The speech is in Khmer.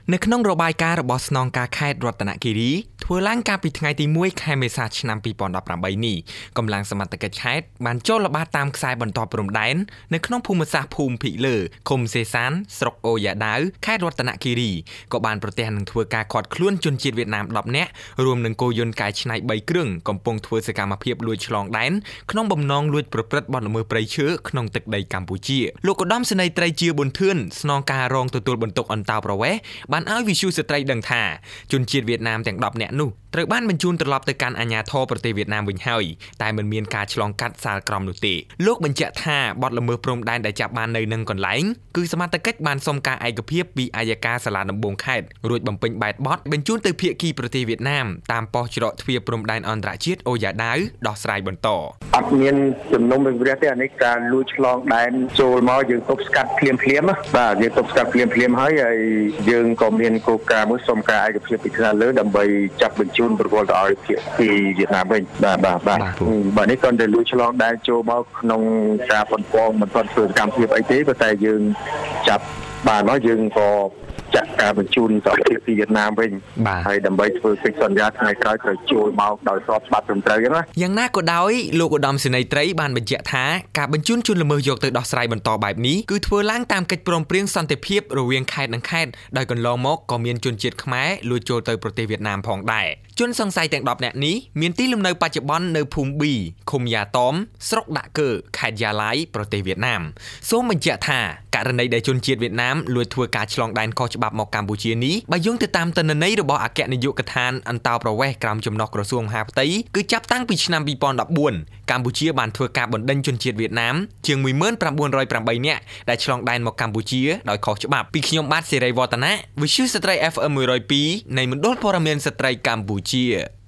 នៅក្នុងរបាយការណ៍របស់ស្នងការខេត្តរតនគិរីធ្វើឡើងកាលពីថ្ងៃទី1ខែមេសាឆ្នាំ2018នេះកម្លាំងសមត្ថកិច្ចខេត្តបានចូលល្បាតតាមខ្សែបន្ទាត់ព្រំដែននៅក្នុងភូមិសាស្ត្រភូមិភិកលើឃុំសេសានស្រុកអូយ៉ាដាវខេត្តរតនគិរីក៏បានប្រទះនឹងធ្វើការឃាត់ខ្លួនជនជាតិវៀតណាម10នាក់រួមនឹងគោយន្តកែច្នៃ3គ្រឿងកំពុងធ្វើសកម្មភាពលួចឆ្លងដែនក្នុងបំណងលួចប្រព្រឹត្តបទល្មើសព្រៃឈើក្នុងទឹកដីកម្ពុជាលោកឧត្តមសេនីយ៍ត្រីជាប៊ុនធឿនស្នងការរងទទួលបន្ទុកអន្តោប្រវេសន៍បានឲ្យវិសុយស្ត្រីដឹងថាជនជាតិវៀតណាមទាំង10នាក់នោះត្រូវបានបញ្ជូនត្រឡប់ទៅកាន់អាជ្ញាធរប្រទេសវៀតណាមវិញហើយតែមិនមានការឆ្លងកាត់សាលក្រមនោះទេលោកបញ្ជាក់ថាបទល្មើសព្រំដែនដែលចាប់បាននៅនឹងកន្លែងគឺសមត្ថកិច្ចបានសុំការឯកភាពពីអាយកាសាលាដំបងខេត្តរួចបំពេញបែបបទបញ្ជូនទៅភាគីប្រទេសវៀតណាមតាមប៉ុស្តិ៍ច្រកទ្វារព្រំដែនអន្តរជាតិអូយ៉ាដាវដោះស្រាយបន្តអត់មានជំនុំវិរៈទេអានេះការលួចឆ្លងដែនចូលមកយើងទប់ស្កាត់ភ្លាមបាទយើងទប់ស្កាត់ភ្លាមហើយយើងក៏មានគោលការណ៍មួយសុំការឯកភាពពីខាងលើដើម្បីចាប់បញ្ជូនប្រវល់ទៅឲ្យភាគីវៀតណាមវិញបាទនេះគាត់តែលួចឆ្លងដែនចូលមកក្នុងការប៉ុនប៉ងមិនទាន់ធ្វើសកម្មភាពអីទេប៉ុន្តែយើងចាប់បានមកយើងក៏ចាក់ការបញ្ជូនទៅភាគីវៀតណាមវិញហើយដើម្បីធ្វើកិច្ចសន្យាថ្ងៃក្រោយត្រូវចូលមកដោយស្របច្បាប់ត្រឹមត្រូវចឹងណាយ៉ាងណាក៏ដោយលោកឧត្តមសេនីយ៍ត្រីបានបញ្ជាក់ថាការបញ្ជូនជនល្មើសយកទៅដោះស្រាយបន្តបែបនេះគឺធ្វើឡើងតាមកិច្ចព្រមព្រៀងសន្តិភាពរវាងខេត្តនិងខេត្តដោយកន្លងមកក៏មានជនជាតិខ្មែរលួចចូលទៅប្រទេសវៀតណាមផងដែរជនសង្ស័យទាំង10នាក់នេះមានទីលំនៅបច្ចុប្បន្ននៅភូមិ B ឃុំយ៉ាតមស្រុកដាក់កើខេត្តយ៉ាឡៃប្រទេសវៀតណាមសូមបញ្ជាក់ថាករណីដែលជនជាតិវៀតណាមលួចធ្វើការឆ្លងដែនខុសច្បាប់មកកម្ពុជានេះបើយោងទៅតាមទិន្នន័យរបស់អគ្គនាយកដ្ឋានអន្តោប្រវេសន៍ក្រមចំណុះក្រសួងមហាផ្ទៃគឺចាប់តាំងពីឆ្នាំ2014កម្ពុជាបានធ្វើការបណ្ដេញជនជាតិវៀតណាមជាង1908នាក់ដែលឆ្លងដែនមកកម្ពុជាដោយខុសច្បាប់ពីខ្ញុំបាទសេរីវឌ្ឍនៈវិទ្យុស្ត្រី FM 102នៃមណ្ឌលព័ត៌មានស្ត្រីកម្ពុជា